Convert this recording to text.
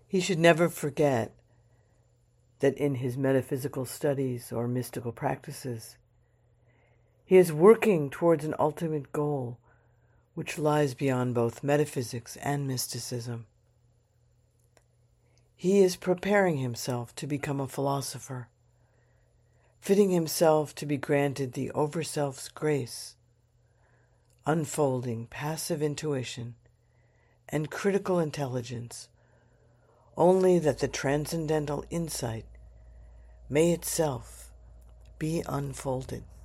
He should never forget that in his metaphysical studies or mystical practices, he is working towards an ultimate goal which lies beyond both metaphysics and mysticism. He is preparing himself to become a philosopher, fitting himself to be granted the Overself's grace, unfolding passive intuition and critical intelligence, only that the transcendental insight may itself be unfolded.